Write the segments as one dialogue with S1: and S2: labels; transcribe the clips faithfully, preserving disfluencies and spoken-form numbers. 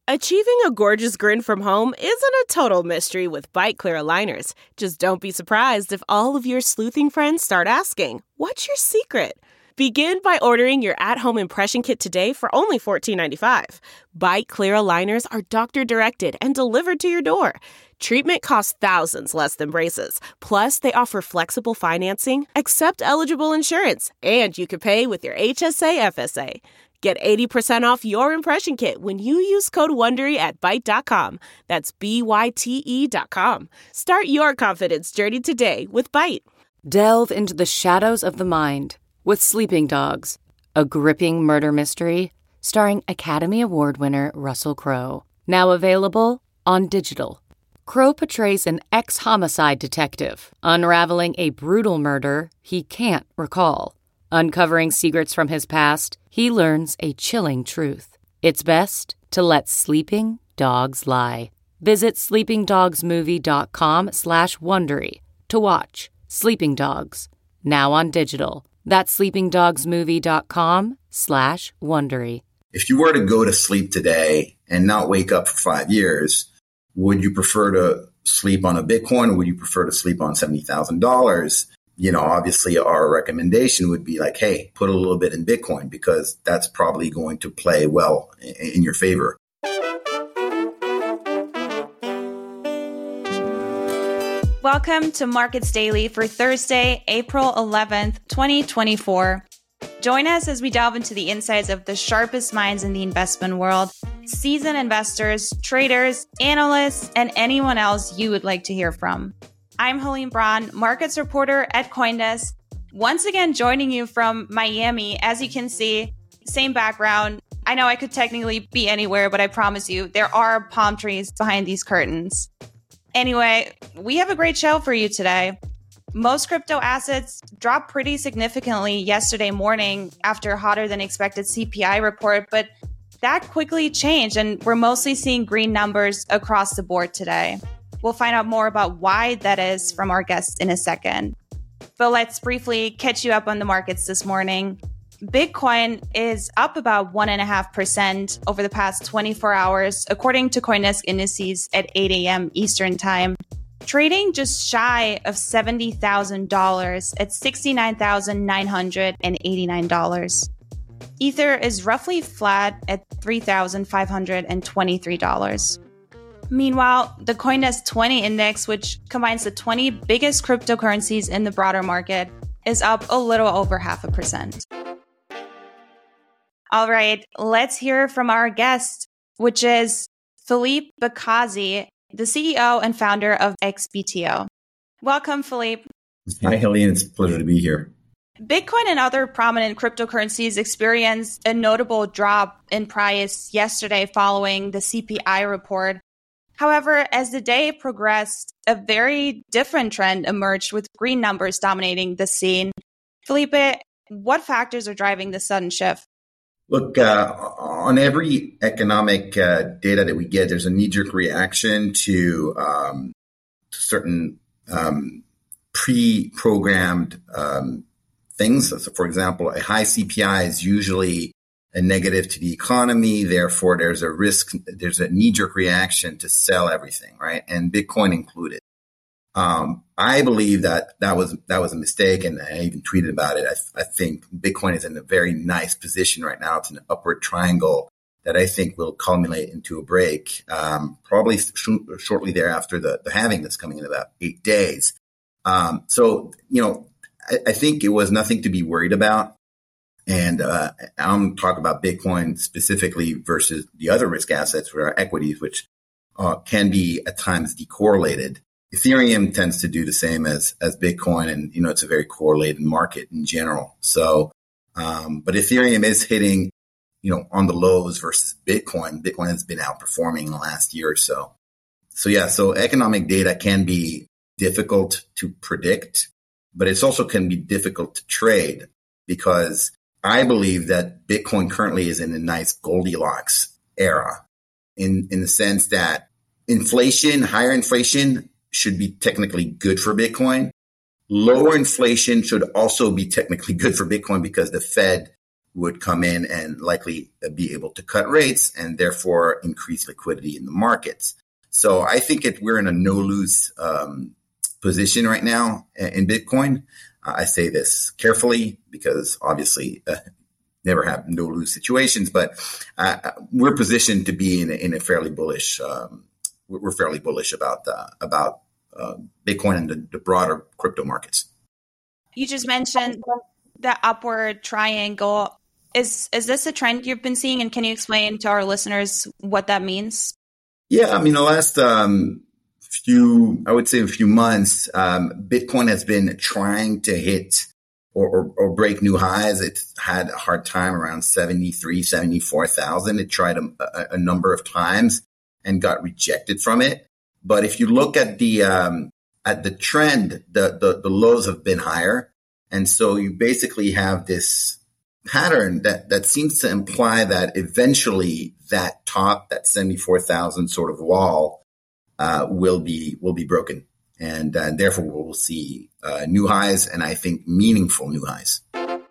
S1: Achieving a gorgeous grin from home isn't a total mystery with Byte Clear aligners. Just don't be surprised if all of your sleuthing friends start asking, "What's your secret?" Begin by ordering your at-home impression kit today for only fourteen ninety-five. Byte Clear aligners are doctor-directed and delivered to your door. Treatment costs thousands less than braces. Plus, they offer flexible financing, accept eligible insurance, and you can pay with your H S A F S A. Get eighty percent off your impression kit when you use code WONDERY at byte dot com. That's B Y T E dot com. Start your confidence journey today with Byte.
S2: Delve into the shadows of the mind with Sleeping Dogs, a gripping murder mystery starring Academy Award winner Russell Crowe. Now available on digital. Crowe portrays an ex-homicide detective unraveling a brutal murder he can't recall. Uncovering secrets from his past, he learns a chilling truth. It's best to let sleeping dogs lie. Visit sleepingdogsmovie.com slash Wondery to watch Sleeping Dogs, now on digital. That's sleepingdogsmovie.com slash Wondery.
S3: If you were to go to sleep today and not wake up for five years, would you prefer to sleep on a Bitcoin or would you prefer to sleep on seventy thousand dollars? You know, obviously our recommendation would be like, hey, put a little bit in Bitcoin because that's probably going to play well in your favor.
S4: Welcome to Markets Daily for Thursday, April eleventh, twenty twenty-four. Join us as we delve into the insights of the sharpest minds in the investment world, seasoned investors, traders, analysts, and anyone else you would like to hear from. I'm Helene Braun, markets reporter at CoinDesk, once again joining you from Miami. As you can see, same background. I know I could technically be anywhere, but I promise you, there are palm trees behind these curtains. Anyway, we have a great show for you today. Most crypto assets dropped pretty significantly yesterday morning after a hotter than expected C P I report, but that quickly changed and we're mostly seeing green numbers across the board today. We'll find out more about why that is from our guests in a second. But let's briefly catch you up on the markets this morning. Bitcoin is up about one point five percent over the past twenty-four hours, according to CoinDesk indices at eight a.m. Eastern Time, trading just shy of seventy thousand dollars at sixty-nine thousand nine hundred eighty-nine dollars. Ether is roughly flat at three thousand five hundred twenty-three dollars. Meanwhile, the CoinDesk twenty index, which combines the twenty biggest cryptocurrencies in the broader market, is up a little over half a percent. All right, let's hear from our guest, which is Philippe Bakazi, the C E O and founder of X B T O. Welcome, Philippe.
S3: Hi, Helene. It's a pleasure to be here.
S4: Bitcoin and other prominent cryptocurrencies experienced a notable drop in price yesterday following the C P I report. However, as the day progressed, a very different trend emerged with green numbers dominating the scene. Philippe, what factors are driving this sudden shift?
S3: Look, uh, on every economic uh, data that we get, there's a knee-jerk reaction to um, certain um, pre-programmed um, things. So, for example, a high C P I is usually a negative to the economy. Therefore, there's a risk, there's a knee-jerk reaction to sell everything, right? And Bitcoin included. Um, I believe that that was, that was a mistake. And I even tweeted about it. I, I think Bitcoin is in a very nice position right now. It's an upward triangle that I think will culminate into a break, um, probably sh- shortly thereafter the, the halving that's coming in about eight days. Um, so, you know, I, I think it was nothing to be worried about. And uh, I'm talking about Bitcoin specifically versus the other risk assets, which are equities, which uh, can be at times decorrelated. Ethereum tends to do the same as as Bitcoin, and you know it's a very correlated market in general. So, um, but Ethereum is hitting, you know, on the lows versus Bitcoin. Bitcoin has been outperforming in the last year or so. So yeah, so economic data can be difficult to predict, but it's also can be difficult to trade because I believe that Bitcoin currently is in a nice Goldilocks era in, in the sense that inflation, higher inflation should be technically good for Bitcoin. Lower inflation should also be technically good for Bitcoin because the Fed would come in and likely be able to cut rates and therefore increase liquidity in the markets. So I think it, we're in a no-lose um, position right now in Bitcoin. Uh, I say this carefully because obviously uh, never have no-lose situations, but uh, we're positioned to be in a, in a fairly bullish. Um, we're fairly bullish about uh, about uh, Bitcoin and the, the broader crypto markets.
S4: You just mentioned the upward triangle. Is is this a trend you've been seeing, and can you explain to our listeners what that means?
S3: Yeah, I mean, the last um, few, I would say a few months, um, Bitcoin has been trying to hit or, or, or break new highs. It's had a hard time around seventy-three, seventy-four thousand. It tried a, a, a number of times and got rejected from it. But if you look at the um, at the trend, the, the the lows have been higher, and so you basically have this pattern that that seems to imply that eventually that top, that seventy-four thousand sort of wall, uh, will be will be broken, and uh, therefore we'll see uh, new highs, and I think meaningful new highs.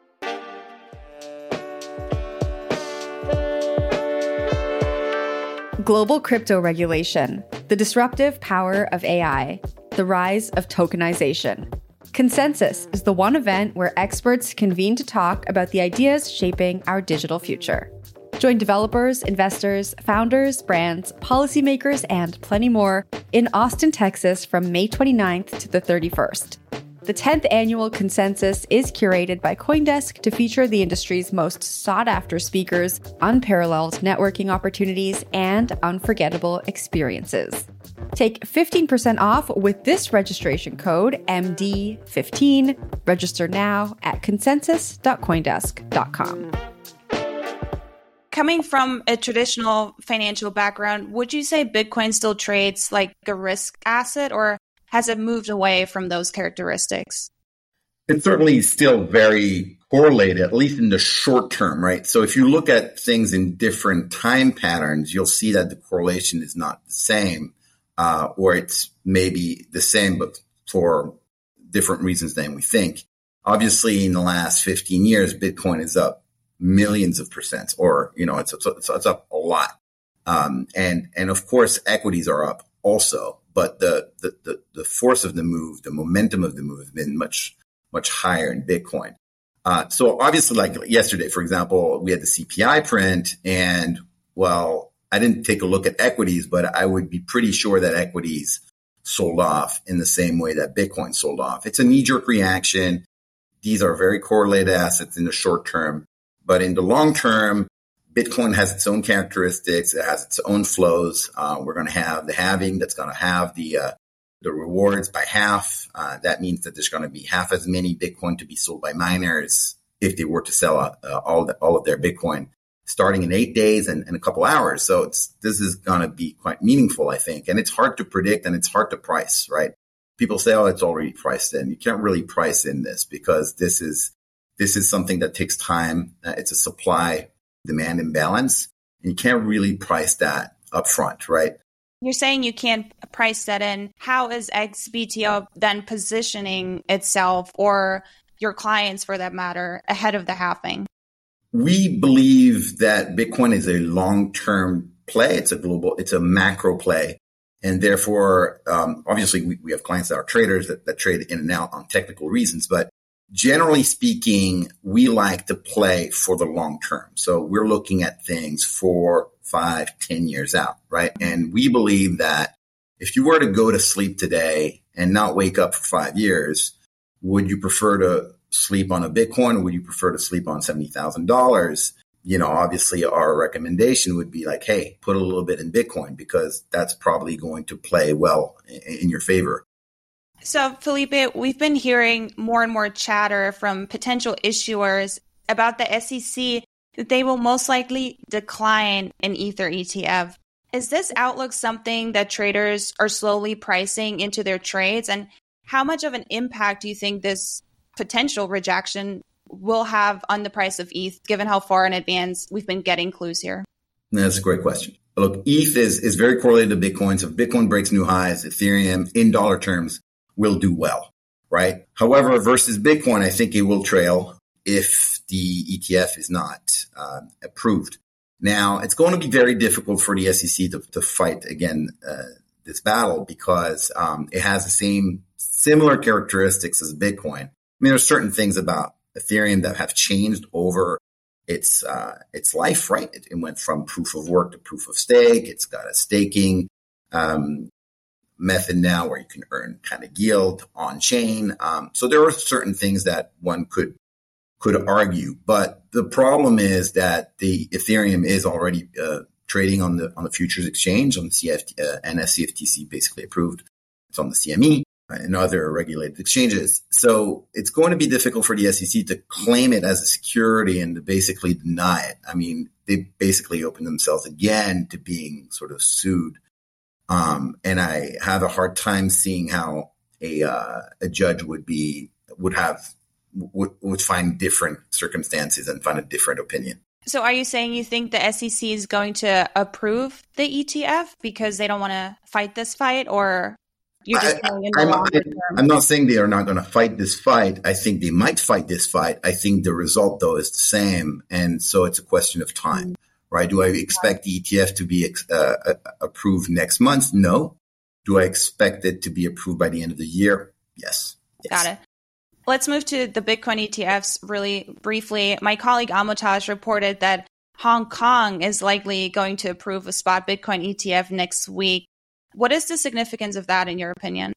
S5: Global crypto regulation, the disruptive power of A I, the rise of tokenization. Consensus is the one event where experts convene to talk about the ideas shaping our digital future. Join developers, investors, founders, brands, policymakers, and plenty more in Austin, Texas from May twenty-ninth to the thirty-first. The tenth annual Consensus is curated by CoinDesk to feature the industry's most sought-after speakers, unparalleled networking opportunities, and unforgettable experiences. Take fifteen percent off with this registration code M D fifteen. Register now at consensus dot coindesk dot com.
S4: Coming from a traditional financial background, would you say Bitcoin still trades like a risk asset, or has it moved away from those characteristics?
S3: It's certainly still very correlated, at least in the short term, right? So if you look at things in different time patterns, you'll see that the correlation is not the same. Uh, or it's maybe the same, but for different reasons than we think. Obviously, in the last fifteen years, Bitcoin is up millions of percents, or, you know, it's, it's, it's up a lot. Um, and, and of course, equities are up also, but the, the, the, the force of the move, the momentum of the move has been much, much higher in Bitcoin. Uh, so obviously, like yesterday, for example, we had the C P I print, and well, I didn't take a look at equities, but I would be pretty sure that equities sold off in the same way that Bitcoin sold off. It's a knee-jerk reaction. These are very correlated assets in the short term. But in the long term, Bitcoin has its own characteristics. It has its own flows. Uh, we're going to have the halving that's going to have the uh, the rewards by half. Uh, that means that there's going to be half as many Bitcoin to be sold by miners if they were to sell uh, all, the, all of their Bitcoin, starting in eight days and, and a couple hours. So it's, this is going to be quite meaningful, I think. And it's hard to predict and it's hard to price, right? People say, oh, it's already priced in. You can't really price in this because this is, this is something that takes time. Uh, it's a supply demand imbalance. And you can't really price that up front, right?
S4: You're saying you can't price that in. How is X B T O then positioning itself, or your clients for that matter, ahead of the halving?
S3: We believe that Bitcoin is a long-term play. It's a global, it's a macro play. And therefore, um, obviously, we, we have clients that are traders that, that trade in and out on technical reasons. But generally speaking, we like to play for the long term. So we're looking at things for five, ten years out, right? And we believe that if you were to go to sleep today and not wake up for five years, would you prefer to sleep on a Bitcoin, or would you prefer to sleep on seventy thousand dollars? You know, obviously our recommendation would be like, hey, put a little bit in Bitcoin because that's probably going to play well in, in your favor.
S4: So, Felipe, we've been hearing more and more chatter from potential issuers about the S E C that they will most likely decline an Ether E T F. Is this outlook something that traders are slowly pricing into their trades? And how much of an impact do you think this potential rejection will have on the price of E T H, given how far in advance we've been getting clues here?
S3: That's a great question. Look, E T H is, is very correlated to Bitcoin. So if Bitcoin breaks new highs, Ethereum in dollar terms will do well, right? However, versus Bitcoin, I think it will trail. If the E T F is not uh, approved. Now, it's going to be very difficult for the S E C to, to fight again uh, this battle because um, it has the same similar characteristics as Bitcoin. I mean, there's certain things about Ethereum that have changed over its uh, its life, right? It, it went from proof of work to proof of stake. It's got a staking um, method now where you can earn kind of yield on chain. Um, so there are certain things that one could could argue, but the problem is that the Ethereum is already uh, trading on the on the futures exchange on the C F T uh, and as C F T C basically approved. It's on the C M E and other regulated exchanges. So it's going to be difficult for the S E C to claim it as a security and to basically deny it. I mean, they basically opened themselves again to being sort of sued. Um, and I have a hard time seeing how a uh, a judge would be would have would, would find different circumstances and find a different opinion.
S4: So are you saying you think the S E C is going to approve the E T F because they don't want to fight this fight, or you're just
S3: I,
S4: in the
S3: I'm,
S4: longer
S3: I,
S4: term?
S3: I'm not saying they are not going to fight this fight. I think they might fight this fight. I think the result, though, is the same. And so it's a question of time, mm-hmm. right? Do I expect the E T F to be uh, approved next month? No. Do I expect it to be approved by the end of the year? Yes. yes.
S4: Got it. Let's move to the Bitcoin E T Fs really briefly. My colleague Amotaj reported that Hong Kong is likely going to approve a spot Bitcoin E T F next week. What is the significance of that in your opinion?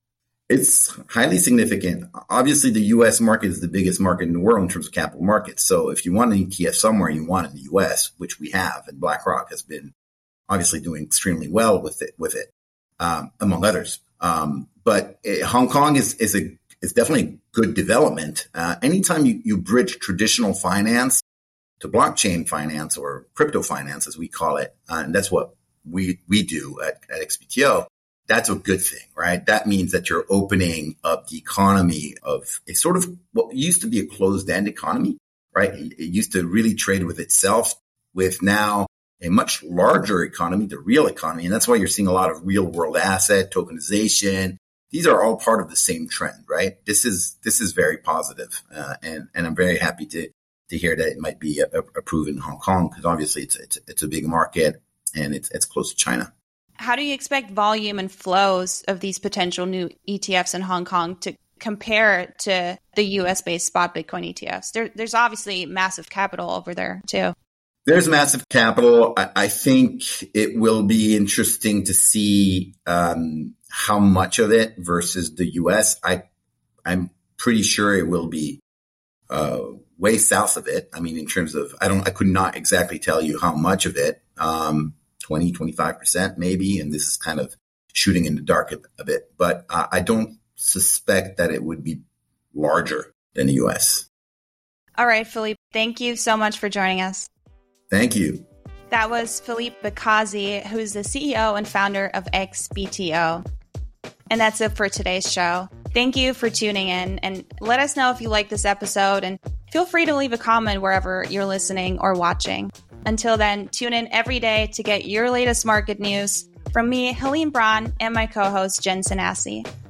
S3: It's highly significant. Obviously, the U S market is the biggest market in the world in terms of capital markets. So if you want an E T F somewhere, you want it in the U S, which we have, and BlackRock has been obviously doing extremely well with it, with it, um, among others. Um, but it, Hong Kong is is a is definitely a good development. Uh, anytime you, you bridge traditional finance to blockchain finance or crypto finance, as we call it, uh, and that's what we we do at, at X B T O. That's a good thing, right? That means that you're opening up the economy of a sort of what used to be a closed-end economy, right? It, it used to really trade with itself, with now a much larger economy, the real economy. And that's why you're seeing a lot of real-world asset tokenization. These are all part of the same trend, right? This is this is very positive, uh, and and I'm very happy to to hear that it might be a, a approved in Hong Kong because obviously it's it's it's a big market and it's it's close to China.
S4: How do you expect volume and flows of these potential new E T Fs in Hong Kong to compare to the U S-based spot Bitcoin E T Fs? There, there's obviously massive capital over there too.
S3: There's massive capital. I, I think it will be interesting to see um, how much of it versus the U S. I, I'm pretty sure it will be uh, way south of it. I mean, in terms of, I don't, I could not exactly tell you how much of it. Um, twenty, twenty-five percent maybe. And this is kind of shooting in the dark a, a bit, but uh, I don't suspect that it would be larger than the U S.
S4: All right, Philippe, thank you so much for joining us.
S3: Thank you.
S4: That was Philippe Bakazi, who's the C E O and founder of X B T O. And that's it for today's show. Thank you for tuning in, and let us know if you like this episode, and feel free to leave a comment wherever you're listening or watching. Until then, tune in every day to get your latest market news from me, Helene Braun, and my co-host, Jen Sanasi.